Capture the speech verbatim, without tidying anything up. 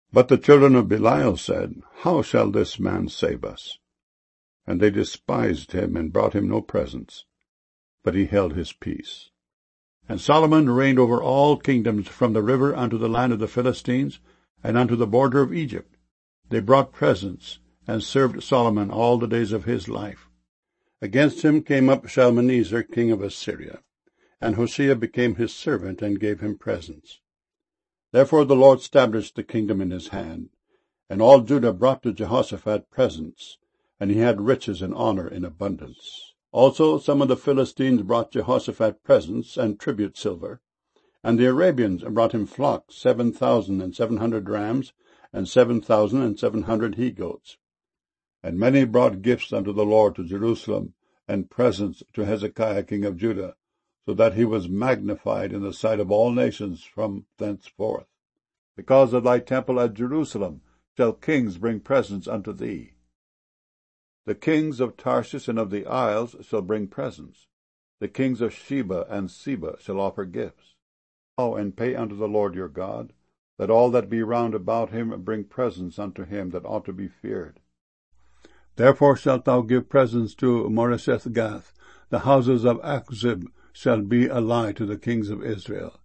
But the children of Belial said, How shall this man save us? And they despised him, and brought him no presents. But he held his peace. And Solomon reigned over all kingdoms from the river unto the land of the Philistines, and unto the border of Egypt. They brought presents, and served Solomon all the days of his life. Against him came up Shalmaneser, king of Assyria, and Hosea became his servant, and gave him presents. Therefore the Lord established the kingdom in his hand, and all Judah brought to Jehoshaphat presents, and he had riches and honor in abundance. Also some of the Philistines brought Jehoshaphat presents and tribute silver, and the Arabians brought him flocks, seven thousand and seven hundred rams, and seven thousand and seven hundred he-goats. And many brought gifts unto the Lord to Jerusalem, and presents to Hezekiah king of Judah, so that he was magnified in the sight of all nations from thenceforth. Because of thy temple at Jerusalem shall kings bring presents unto thee. The kings of Tarshish and of the isles shall bring presents. The kings of Sheba and Seba shall offer gifts. Go and pay unto the Lord your God. Let all that be round about him bring presents unto him that ought to be feared. Therefore shalt thou give presents to Moresheth-Gath. The houses of Achzib shall be a lie to the kings of Israel.